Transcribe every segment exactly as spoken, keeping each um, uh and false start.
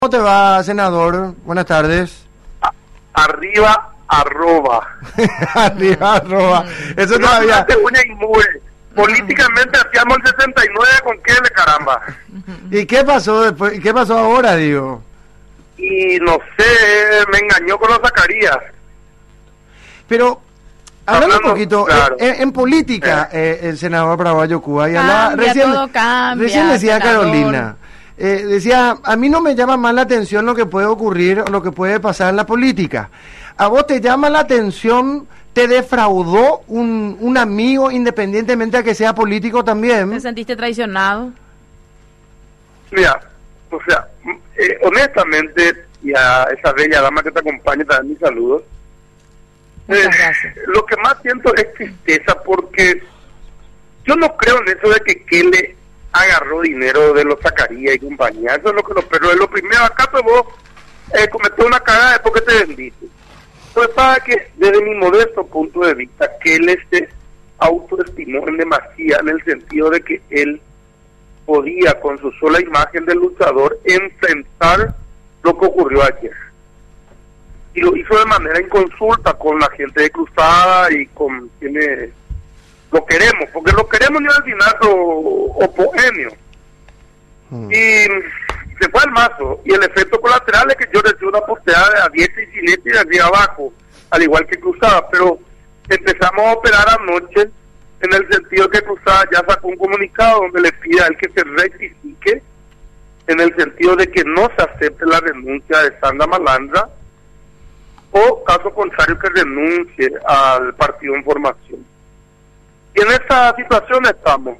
¿Cómo te va, senador? Buenas tardes. A- arriba, arroba. Arriba, arroba. Eso no, todavía... No uña y mugre. Políticamente hacíamos el sesenta y nueve con qué le caramba. ¿Y qué pasó después? ¿Qué pasó ahora, digo? Y no sé, me engañó con los Zacarías. Pero, hablando, Hablando, un poquito, claro. en, en política, eh. Eh, el senador Paraguayo Cuba, y hablaba, Cambia, recién, todo cambia, recién decía senador. Carolina, eh, decía, a mí no me llama más la atención lo que puede ocurrir o lo que puede pasar en la política. ¿A vos te llama la atención, te defraudó un, un amigo independientemente a que sea político también? ¿Te sentiste traicionado? Mira, o sea, eh, honestamente, y a esa bella dama que te acompaña también mis saludos. Muchas Eh, gracias. Lo que más siento es tristeza porque yo no creo en eso de que Kele agarró dinero de los Zacarías y compañía. Eso es lo que lo, pero lo primero, acá pues vos eh, cometés una cagada después que te vendiste. Entonces, para que desde mi modesto punto de vista, Kele se autoestimó en demasía en el sentido de que él podía con su sola imagen del luchador enfrentar lo que ocurrió ayer. Y lo hizo de manera inconsulta con la gente de Cruzada y con quienes lo queremos, porque lo queremos ni al final o, o poemio. Hmm. Y se fue al mazo, y el efecto colateral es que yo recibí una posteada a diestra y siniestra y de arriba abajo, al igual que Cruzada, pero empezamos a operar anoche en el sentido que Cruzada ya sacó un comunicado donde le pide a él que se rectifique, en el sentido de que no se acepte la renuncia de Sandra Malandra, o caso contrario que renuncie al partido en formación. Y en esa situación estamos.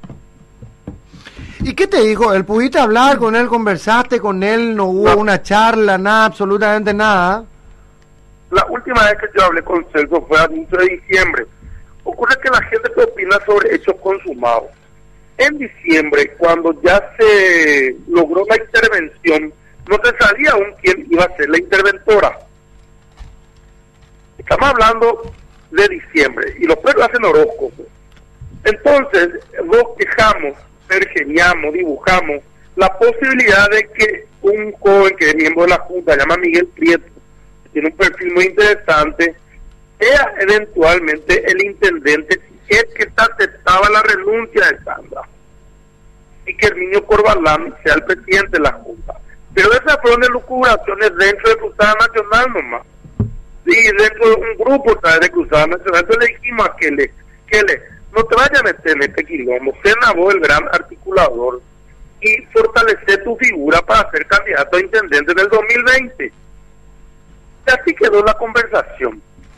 ¿Y qué te dijo? ¿Él pudiste hablar con él, conversaste con él, no hubo no. una charla, nada, absolutamente nada? La última vez que yo hablé con Celso fue a quince de diciembre. Ocurre que la gente que opina sobre hechos consumados. En diciembre, cuando ya se logró la intervención, no se sabía aún quién iba a ser la interventora. Estamos hablando de diciembre y los perros hacen horóscopos. Entonces, vos quejamos, pergeñamos, dibujamos la posibilidad de que un joven que es miembro de la Junta, se llama Miguel Prieto, que tiene un perfil muy interesante, sea eventualmente el intendente si es que se aceptaba la renuncia de Sandra y que el niño Corbalán sea el presidente de la Junta. Pero esas fueron elucubraciones dentro de Cruzada Nacional nomás. Y dentro de un grupo otra vez de Cruzada Nacional, entonces le dijimos a Kele, Kele, no te vayas a meter en este quilombo, sea vos el gran articulador y fortalece tu figura para ser candidato a intendente en el dos mil veinte. Y así quedó la conversación.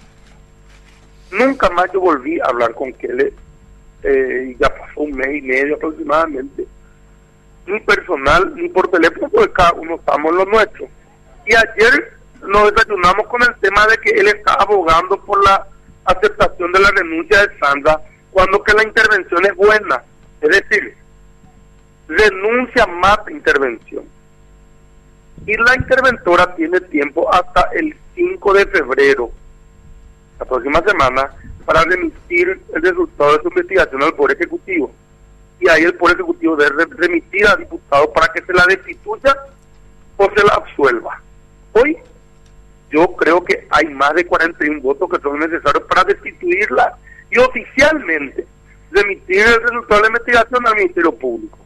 Nunca más yo volví a hablar con Kele, eh, y ya pasó un mes y medio aproximadamente, ni personal ni por teléfono, porque cada uno estamos en lo nuestro. Y ayer nos desayunamos con el tema de que él está abogando por la aceptación de la renuncia de Sandra, cuando que la intervención es buena, es decir, renuncia más intervención. Y la interventora tiene tiempo hasta el cinco de febrero, la próxima semana, para remitir el resultado de su investigación al Poder Ejecutivo. Y ahí el Poder Ejecutivo debe remitir al diputado para que se la destituya o se la absuelva. Hoy yo creo que hay más de cuarenta y uno votos que son necesarios para destituirla y oficialmente remitir el resultado de la investigación al Ministerio Público.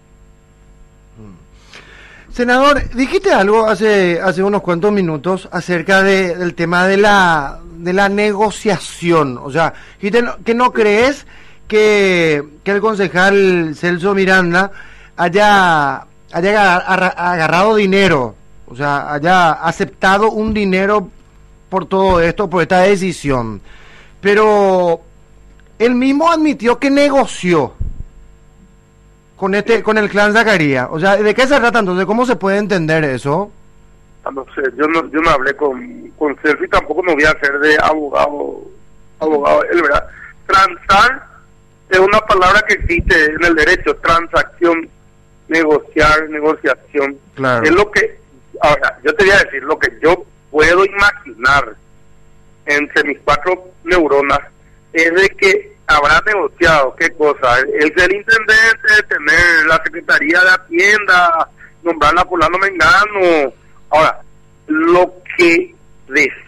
Senador, dijiste algo hace hace unos cuantos minutos acerca de, del tema de la de la negociación, o sea, dijiste que no crees que, que el concejal Celso Miranda haya haya agarrado dinero, o sea, haya aceptado un dinero por todo esto, por esta decisión. Pero él mismo admitió que negoció con este con el clan Zacarías. O sea, ¿de qué se trata entonces? ¿Cómo se puede entender eso? No sé, yo no yo no hablé con, con Celso y tampoco me voy a hacer de abogado, abogado, él, ¿verdad? Transar es una palabra que existe en el derecho, transacción, negociar, negociación. Claro. Es lo que, ahora, yo te voy a decir, lo que yo puedo imaginar entre mis cuatro neuronas es de que habrá negociado, ¿qué cosa? El ser intendente, tener la Secretaría de Hacienda, nombrarla fulano mengano,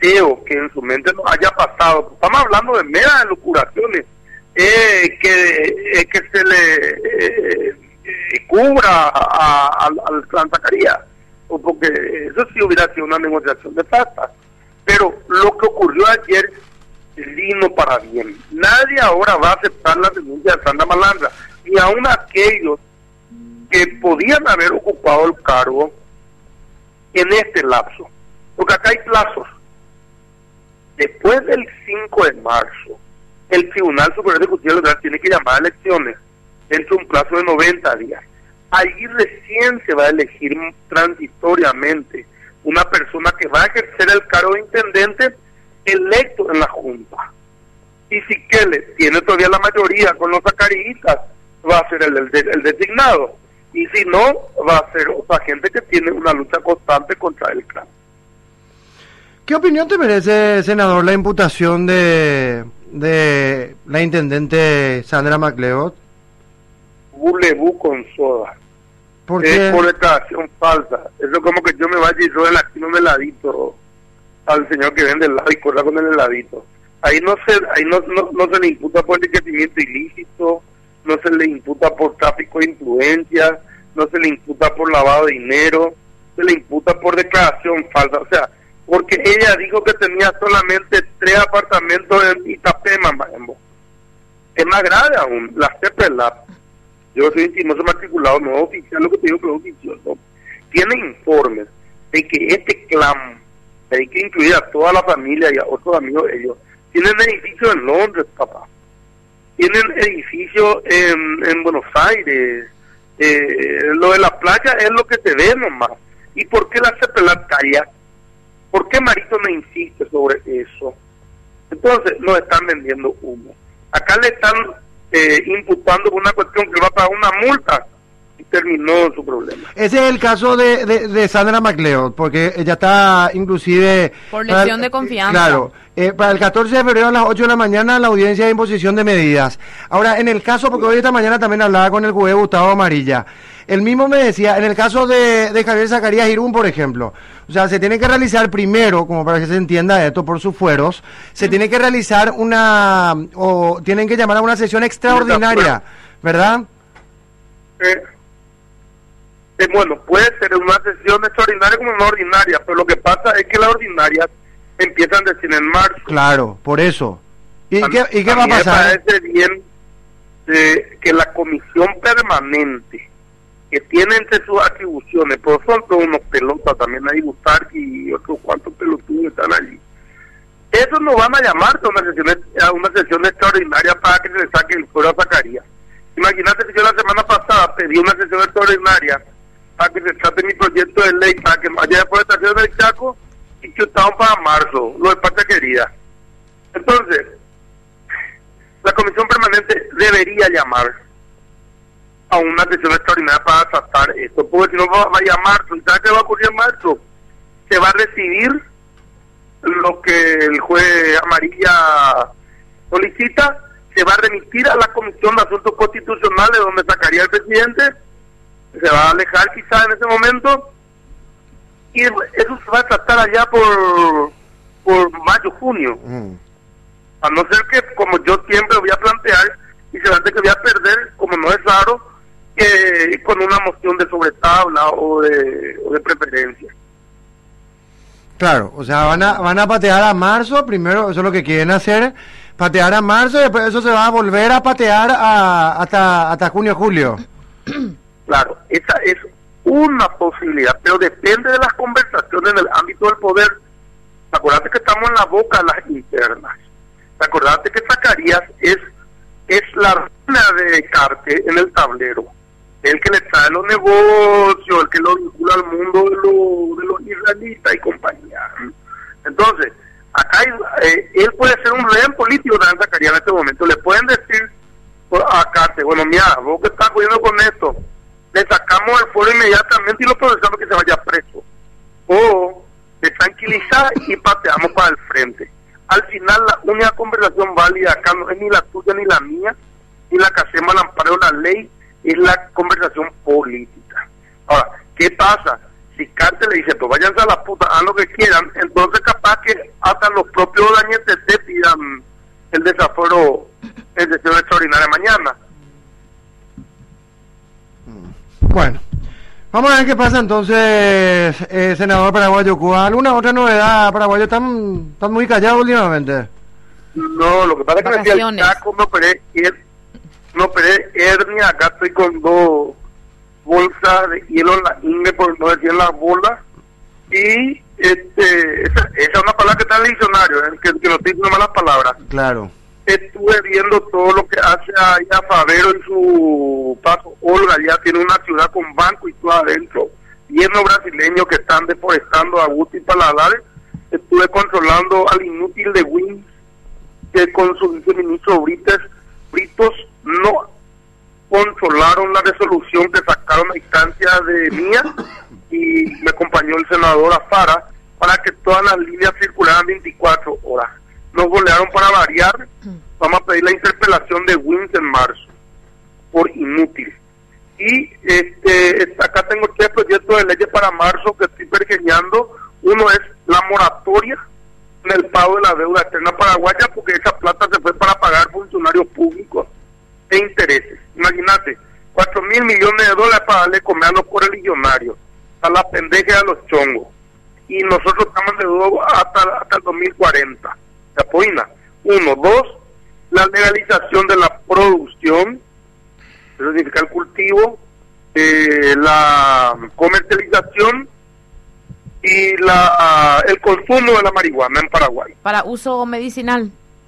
deseo que en su mente nos haya pasado. Estamos hablando de meras elucubraciones, eh, que, eh, que se le eh, eh, cubra al, al clan Zacarías, o porque eso sí hubiera sido una negociación de pasta. Pero lo que ocurrió ayer vino para bien. Nadie ahora va a aceptar la denuncia de Sandra Malandra, ni aun aquellos que podían haber ocupado el cargo en este lapso, porque acá hay plazos. Después del cinco de marzo, el Tribunal Superior Ejecutivo Electoral tiene que llamar a elecciones dentro de un plazo de noventa días. Allí recién se va a elegir transitoriamente una persona que va a ejercer el cargo de intendente electo en la Junta. Y si Kele tiene todavía la mayoría con los zacaríistas, va a ser el, el, el designado. Y si no, va a ser otra gente que tiene una lucha constante contra el clan. ¿Qué opinión te merece, senador, la imputación de, de la intendente Sandra MacLeod? Bulebú con soda. ¿Por es qué? Por declaración falsa. Eso es como que yo me vaya y yo el aquí un heladito al señor que vende helado y corra con el heladito. Ahí no se ahí no, no, no se le imputa por enriquecimiento ilícito, no se le imputa por tráfico de influencias, no se le imputa por lavado de dinero, se le imputa por declaración falsa. O sea, porque ella dijo que tenía solamente tres apartamentos en Itapema, Maembo. Es más grave aún, la C P L A P. Yo soy intimoso matriculado, no oficial, lo que te digo que es oficioso. Tiene informes de que este clan, hay que incluir a toda la familia y a otros amigos de ellos, tienen edificios en Londres, papá. Tienen edificios en, en Buenos Aires. Eh, lo de la playa es lo que se ve nomás. ¿Y por qué la C P L A P calla? ¿Por qué Marito no insiste sobre eso? Entonces nos están vendiendo humo. Acá le están eh, imputando una cuestión que va a pagar una multa y terminó su problema. Ese es el caso de, de, de Sandra MacLeod, porque ella está inclusive... Por lesión de confianza. Claro, eh, para el catorce de febrero a las ocho de la mañana la audiencia de imposición de medidas. Ahora, en el caso, porque hoy esta mañana también hablaba con el juez Gustavo Amarilla, él mismo me decía, en el caso de, de Javier Zacarías Irún, por ejemplo, o sea, se tiene que realizar primero, como para que se entienda esto por sus fueros, se uh-huh. tiene que realizar una, o tienen que llamar a una sesión extraordinaria, ¿verdad? Eh, eh, bueno, puede ser una sesión extraordinaria como una ordinaria, pero lo que pasa es que las ordinarias empiezan recién en marzo. Claro, por eso. ¿Y a, qué, y qué a va a pasar? Me parece bien eh, que la comisión permanente que tiene entre sus atribuciones, pero son todos unos pelotas, también hay Gustavo y otros cuantos pelotudos están allí. Esos no van a llamar a una sesión, a una sesión extraordinaria para que se le saque el fuero a Zacarías. Imagínate que yo la semana pasada pedí una sesión extraordinaria para que se trate mi proyecto de ley, para que vaya de deforestación del Chaco y que estaban para marzo, lo de Patria Querida. Entonces, la comisión permanente debería llamar a una sesión extraordinaria para tratar esto, porque si no va, va a llamar, ¿sabes qué va a ocurrir en marzo? Se va a recibir lo que el juez Amarilla solicita, se va a remitir a la Comisión de Asuntos Constitucionales, donde sacaría el presidente, se va a alejar quizás en ese momento, y eso se va a tratar allá por por mayo, junio, mm. a no ser que, como yo siempre voy a plantear, y se va a que voy a perder, como no es raro, que con una moción de sobretabla o de, o de preferencia. Claro, o sea, van a van a patear a marzo, primero, eso es lo que quieren hacer, patear a marzo, y después eso se va a volver a patear a, hasta hasta junio, julio. Claro, esa es una posibilidad, pero depende de las conversaciones en el ámbito del poder. Acordate que estamos en la boca de las internas. Acordate que Zacarías es es la reina de Descartes en el tablero, el que le trae los negocios, el que lo vincula al mundo de, lo, de los israelitas y compañía. Entonces, acá hay, eh, él puede ser un rehén político de Zacarías en este momento. Le pueden decir a Cárcel, bueno, mira, vos que estás cuidando con esto, le sacamos el foro inmediatamente y lo procesamos que se vaya preso. O le tranquiliza y pateamos para el frente. Al final, la única conversación válida acá no es ni la tuya ni la mía, ni la que hacemos al amparo de la ley, es la conversación política. Ahora, ¿qué pasa? Si criticarse, le dice, pues váyanse a la puta, hagan lo que quieran. Entonces capaz que hasta los propios dañetes te pidan el desaforo en sesión extraordinaria mañana. Bueno, vamos a ver qué pasa entonces, eh, senador paraguayo Cuba. ¿Alguna otra novedad, paraguayo? ¿Están, están muy callados últimamente? No, lo que pasa es que me decía el caco, me operé, her- me operé hernia, acá estoy con dos bolsas de hielo en la ingle, por no decir en las bolas, y este esa, esa es una palabra que está en el diccionario, ¿eh? que, que no estoy diciendo malas palabras. Claro. Estuve viendo todo lo que hace ahí a Favero en su paso. Olga ya tiene una ciudad con banco y todo adentro, lleno brasileños que están deforestando a gusto y paladares. Estuve controlando al inútil de Wins, que con su viceministro Brites, Britos no controlaron la resolución que sacaron a instancia de mía, y me acompañó el senador Afara para que todas las líneas circularan veinticuatro horas. Nos golearon para variar. Vamos a pedir la interpelación de Wins en marzo por inútil. Y este acá tengo tres proyectos de leyes para marzo que estoy pergeñando. Uno es la moratoria en el pago de la deuda externa paraguaya, porque esa plata se fue para pagar funcionarios públicos e intereses. Imagínate, cuatro mil millones de dólares para darle comer a los correligionarios, a las pendejas y a los chongos. Y nosotros estamos de deuda hasta, hasta el dos mil cuarenta. ¿Se apoya? Uno. Dos, la legalización de la producción, eso significa el cultivo, eh, la comercialización y la el consumo de la marihuana en Paraguay. Para uso medicinal.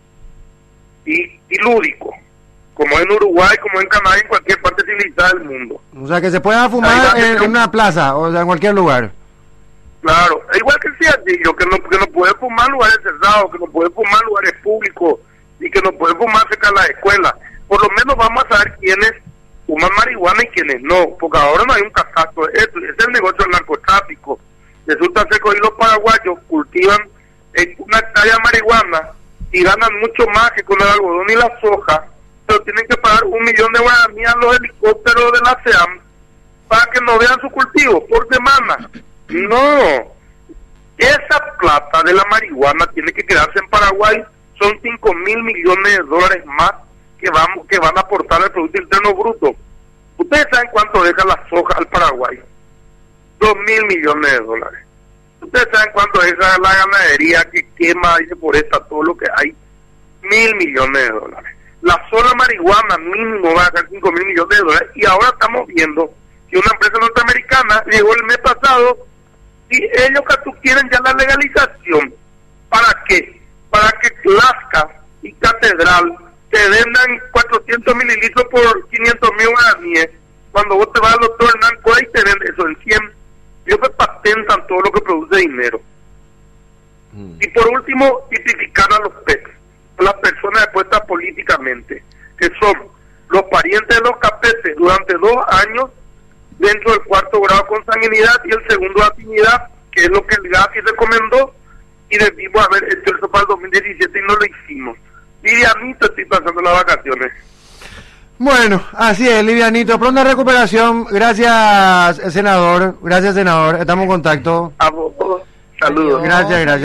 Y, y lúdico, como en Uruguay, como en Canadá, en cualquier parte civilizada del mundo. O sea, que se pueda fumar en, en una plaza, o sea, en cualquier lugar. Claro, igual que sea, digo, que no, que no puede fumar en lugares cerrados, que no puede fumar en lugares públicos, y que no puede fumar cerca de la escuela. Por lo menos vamos a saber quiénes fuman marihuana y quiénes no, porque ahora no hay un casaco de esto, es el negocio del narcotráfico. Resulta ser que hoy los paraguayos cultivan eh, una hectárea de marihuana y ganan mucho más que con el algodón y la soja, pero tienen que pagar un millón de guaraníes a los helicópteros de la SEAM para que no vean su cultivo por semana. No, esa plata de la marihuana tiene que quedarse en Paraguay. Son cinco mil millones de dólares más que vamos que van a aportar al Producto Interno Bruto. Ustedes saben cuánto deja la soja al Paraguay, dos mil millones de dólares. Ustedes saben cuánto deja la ganadería que quema y deforesta todo lo que hay, mil millones de dólares. La sola marihuana mínimo va a dejar cinco mil millones de dólares, y ahora estamos viendo que una empresa norteamericana llegó el mes pasado y ellos que tú quieren ya la legalización. ¿Para qué? Para que Lasca y Catedral te vendan cuatrocientos mililitros por quinientos mil guaraníes. Cuando vos te vas al doctor Hernán Coy te venden eso en cien. Ellos pues patentan todo lo que produce dinero. Mm. Y por último, tipificar a los P E Cs, las personas expuestas políticamente, que son los parientes de los capetes durante dos años dentro del cuarto grado con sanguinidad y el segundo de afinidad, que es lo que el GAFI recomendó, y debimos haber hecho eso para el dos mil diecisiete y no lo hicimos. Livianito estoy pasando las vacaciones. Bueno, así es, Livianito. Pronta recuperación. Gracias, senador. Gracias, senador. Estamos en contacto. A vos. Saludos. Gracias, gracias.